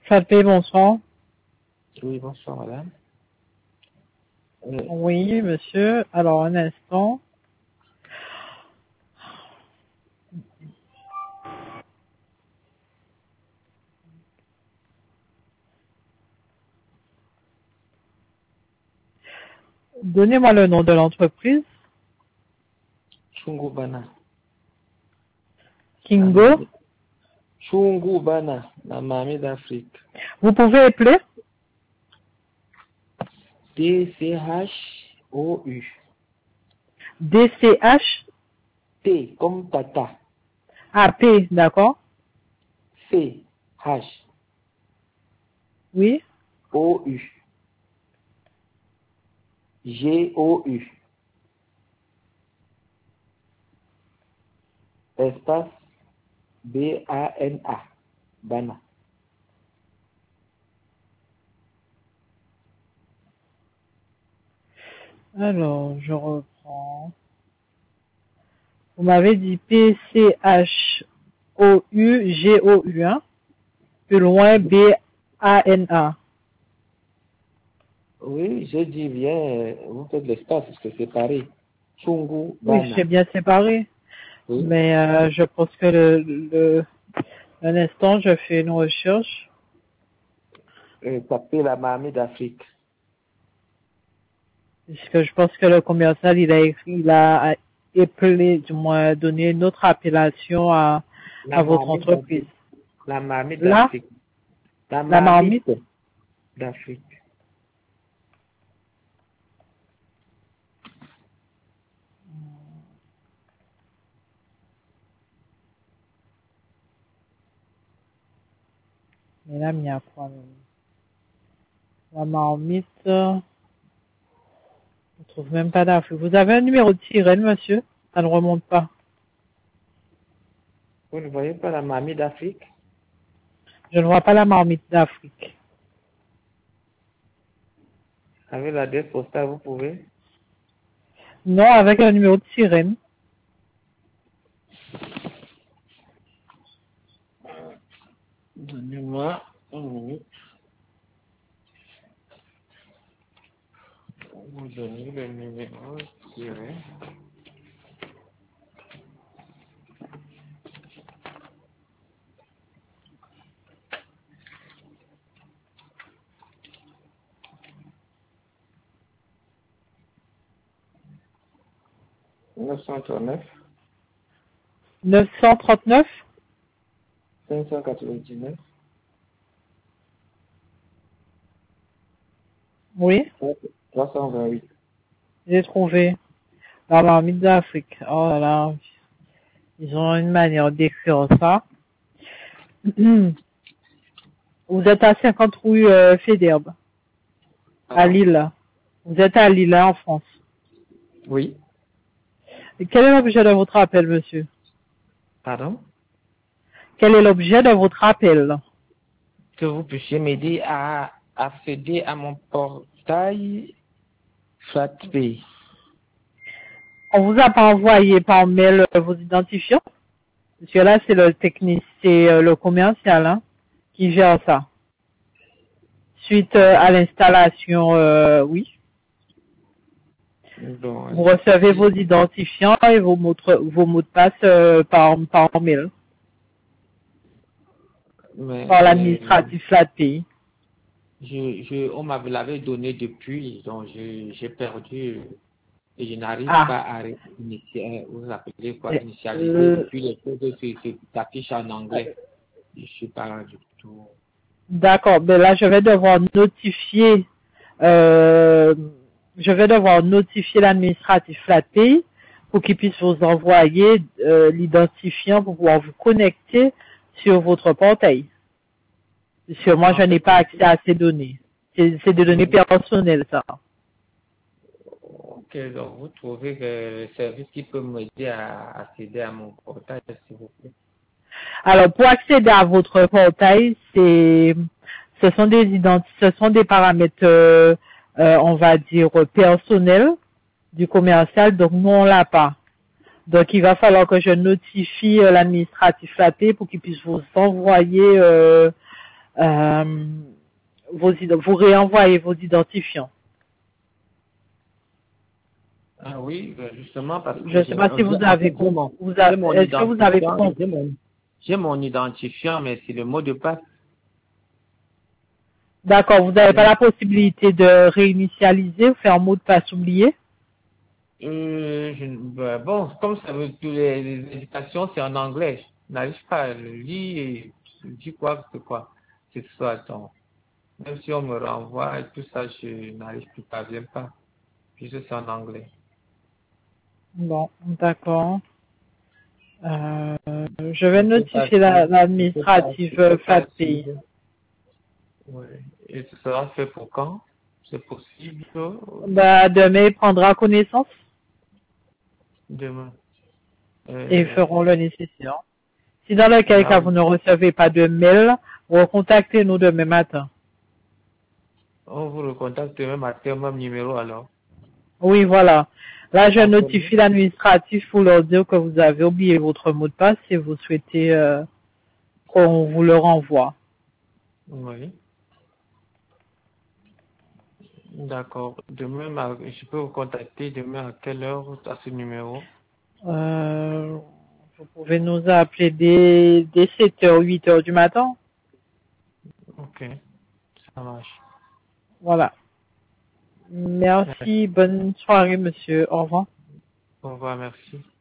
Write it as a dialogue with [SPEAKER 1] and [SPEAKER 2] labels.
[SPEAKER 1] Flatpay, bonsoir.
[SPEAKER 2] Oui, bonsoir, madame.
[SPEAKER 1] Oui, monsieur. Alors, un instant. Donnez-moi le nom de l'entreprise.
[SPEAKER 2] Chungubana.
[SPEAKER 1] Kingo.
[SPEAKER 2] Chungubana, la mamie d'Afrique.
[SPEAKER 1] Vous pouvez appeler
[SPEAKER 2] T-C-H-O-U.
[SPEAKER 1] DCH.
[SPEAKER 2] T comme tata.
[SPEAKER 1] AP, d'accord.
[SPEAKER 2] C-H-O-U.
[SPEAKER 1] Oui.
[SPEAKER 2] G-O-U. Espace B-A-N-A. Bana.
[SPEAKER 1] Alors, je reprends. Vous m'avez dit PCHOUGOU, hein. Plus loin, BANA.
[SPEAKER 2] Oui, j'ai dit bien, vous faites l'espace parce que c'est pareil.
[SPEAKER 1] Oui,
[SPEAKER 2] Chungubana.
[SPEAKER 1] j'ai bien séparé.
[SPEAKER 2] Oui.
[SPEAKER 1] Mais je pense que un instant, je fais une recherche.
[SPEAKER 2] Tapez la mamie d'Afrique.
[SPEAKER 1] Puisque je pense que le commercial, il a appelé, du moins, donné une autre appellation à votre entreprise.
[SPEAKER 2] La mamie
[SPEAKER 1] Là,
[SPEAKER 2] d'Afrique. La
[SPEAKER 1] la marmite.
[SPEAKER 2] marmite d'Afrique.
[SPEAKER 1] Mais là, il y a quoi, même? La marmite, on ne trouve même pas d'Afrique. Vous avez un numéro de sirène, monsieur? Ça ne remonte pas.
[SPEAKER 2] Vous ne voyez pas la mamie d'Afrique?
[SPEAKER 1] Je ne vois pas la marmite d'Afrique.
[SPEAKER 2] Avec l'adresse postale, vous pouvez?
[SPEAKER 1] Non, avec un numéro de sirène.
[SPEAKER 2] Donnez-moi une minute. Vous donnez le numéro tiré. Neuf
[SPEAKER 1] 939?
[SPEAKER 2] 599
[SPEAKER 1] Oui,
[SPEAKER 2] 328.
[SPEAKER 1] j'ai trouvé. La marmite d'Afrique. Oh là là. Ils ont une manière d'écrire ça. Vous êtes à 50 rue Fédherbe, à
[SPEAKER 2] Pardon?
[SPEAKER 1] Lille. Vous êtes à Lille, en France.
[SPEAKER 2] Oui.
[SPEAKER 1] Et quel est l'objet de votre appel, monsieur?
[SPEAKER 2] Pardon?
[SPEAKER 1] Quel est l'objet de votre appel?
[SPEAKER 2] Que vous puissiez m'aider à accéder à mon portail FlatPay.
[SPEAKER 1] On vous a pas envoyé par mail vos identifiants? Parce que là, c'est le technicien, c'est le commercial, hein, qui gère ça. Suite
[SPEAKER 2] Pardon?
[SPEAKER 1] à l'installation, oui.
[SPEAKER 2] Donc,
[SPEAKER 1] Vous recevez vos identifiants et vos mots de passe par mail, par
[SPEAKER 2] mais
[SPEAKER 1] l'administratif FlatPay.
[SPEAKER 2] on m'avait l'avait donné depuis, donc j'ai perdu et je n'arrive
[SPEAKER 1] Ah,
[SPEAKER 2] pas à initier, vous appelez quoi,
[SPEAKER 1] euh,
[SPEAKER 2] initialiser, et puis les choses s'affichent en anglais. Je suis pas là du tout.
[SPEAKER 1] d'accord. Ben là, euh, je vais devoir notifier l'administratif FlatPay pour qu'il puisse vous envoyer l'identifiant pour pouvoir vous connecter sur votre portail. Parce que moi,
[SPEAKER 2] En
[SPEAKER 1] je n'ai
[SPEAKER 2] fait,
[SPEAKER 1] pas accès à ces données. C'est des données personnelles, ça.
[SPEAKER 2] ok, donc vous trouvez que le service qui peut m'aider à accéder à mon portail, s'il vous plaît.
[SPEAKER 1] Alors, pour accéder à votre portail, ce sont des paramètres, on va dire, personnels du commercial. Donc, nous, on l'a pas. Donc, il va falloir que je notifie l'administratif FlatPay pour qu'il puisse vous envoyer vous réenvoyez vos identifiants.
[SPEAKER 2] Ah oui, justement parce que
[SPEAKER 1] Je ne sais pas si vous avez comment. Est-ce que vous avez
[SPEAKER 2] j'ai mon identifiant, mais c'est le mot de passe.
[SPEAKER 1] D'accord, vous n'avez pas la possibilité de réinitialiser ou faire un mot de passe oublié?
[SPEAKER 2] Bon, comme ça veut les indications, c'est en anglais. Je n'arrive pas à le lire et je dis quoi que ce soit. Donc, même si on me renvoie et tout ça, je n'arrive plus, parviens pas. Puisque c'est en anglais.
[SPEAKER 1] Bon, d'accord. Je vais notifier l'administrative FATPI.
[SPEAKER 2] Oui. Et ce sera fait pour quand? C'est possible?
[SPEAKER 1] Demain, il prendra connaissance
[SPEAKER 2] Demain.
[SPEAKER 1] et ils feront le nécessaire. Si dans lequel cas vous ne recevez pas de mail, recontactez-nous demain matin.
[SPEAKER 2] On vous recontacte demain matin au même numéro alors?
[SPEAKER 1] Oui, voilà. Là, je notifie l'administratif pour leur dire que vous avez oublié votre mot de passe et vous souhaitez qu'on vous le renvoie.
[SPEAKER 2] Oui. D'accord. Demain, je peux vous contacter demain à quelle heure à ce numéro?
[SPEAKER 1] Vous pouvez nous appeler dès 7h, 8h du matin.
[SPEAKER 2] Ok, ça marche.
[SPEAKER 1] Voilà. Merci. Bonne soirée, monsieur. Au revoir.
[SPEAKER 2] Au revoir, merci.